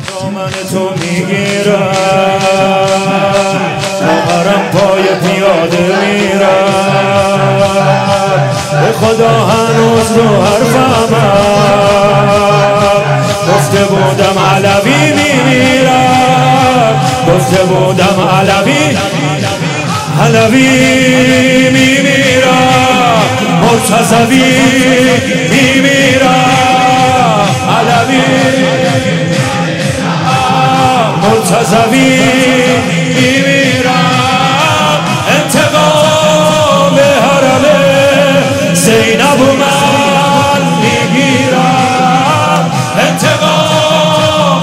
دامن تو میگیرم خواهرم پای پیاده میرم به خدا هنوز رو حرفم گفته بودم علوی میمیرم گفته بودم علوی میمیرم مرتضوی میمیرم علوی مرتضوی میمیرم انتقام حرم زینب و من میگیرم انتقام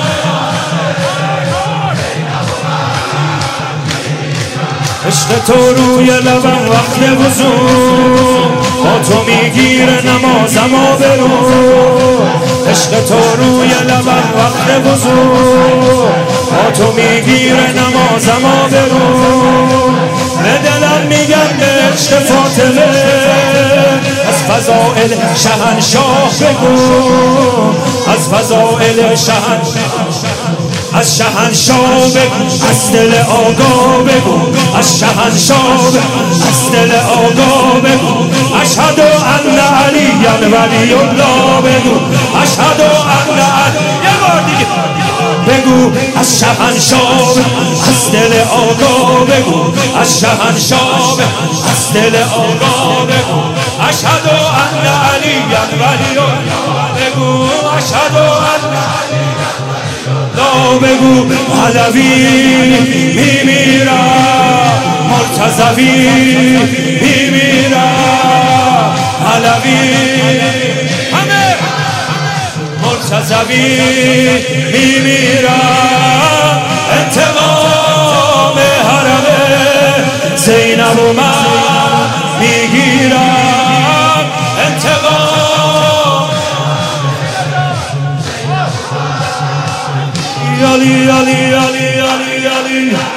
عشق تو روی لبم وقت وضو با تو میگیره نمازم و برو عشق تو روی لبم وقت وضو با تو میگیره نمازم و برو به دلم میگن به عشق فاطمه از فضائل شهنشاه بگو از فضائل از شهنشاه بگو از دل آقا بگو از شهنشاه از دل آقا بگو اشهد ان علی ولی الله بگو اشهد ان علی یه بار دیگه بگو از شهنشاه از دل آقا بگو از شهنشاه از دل آقا بگو اشهد ان علی ولی الله بگو اشهد ان بگو علوی میمیرم مرتضوی میمیرم علوی همه مرتضوی میمیرم انتقام حرم زینب و من میگیرم انتقام علی علی علی علی علی